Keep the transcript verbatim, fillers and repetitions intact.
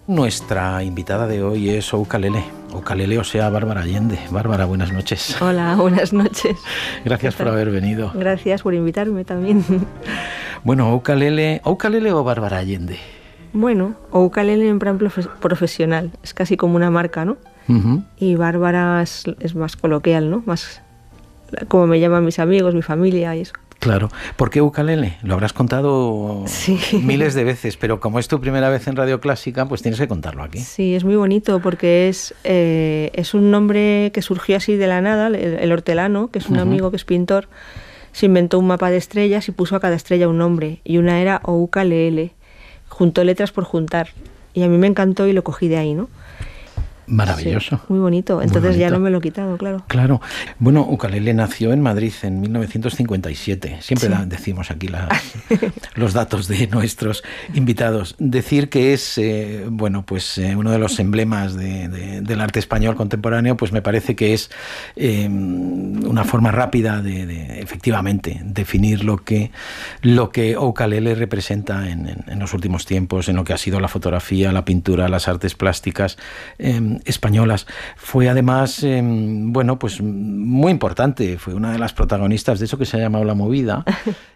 Nuestra invitada de hoy es Ukalele, Ukalele, o sea, Bárbara Allende. Bárbara, buenas noches. Hola, buenas noches. Gracias por haber venido. Gracias por invitarme también. Bueno, Ukalele, ¿Ukalele o Bárbara Allende? Bueno, Ukalele en plan profesional, es casi como una marca, ¿no? Uh-huh. Y Bárbara es, es más coloquial, ¿no? Más como me llaman mis amigos, mi familia y eso. Claro. ¿Por qué Ukalele? Lo habrás contado sí. miles de veces, pero como es tu primera vez en Radio Clásica, pues tienes que contarlo aquí. Sí, es muy bonito porque es, eh, es un nombre que surgió así de la nada. El, el hortelano, que es un uh-huh. amigo que es pintor, se inventó un mapa de estrellas y puso a cada estrella un nombre. Y una era Ukalele. Juntó letras por juntar. Y a mí me encantó y lo cogí de ahí, ¿no? Maravilloso. Sí, muy bonito. Entonces muy bonito. Ya no me lo he quitado, claro. Claro. Bueno, Ukalele nació en Madrid en mil novecientos cincuenta y siete. Siempre sí. decimos aquí las, los datos de nuestros invitados. Decir que es, eh, bueno, pues eh, uno de los emblemas de, de, del arte español contemporáneo, pues me parece que es eh, una forma rápida de, de, efectivamente, definir lo que, lo que Ukalele representa en, en, en los últimos tiempos, en lo que ha sido la fotografía, la pintura, las artes plásticas eh, españolas. Fue además, eh, bueno, pues muy importante, fue una de las protagonistas de eso que se ha llamado La Movida,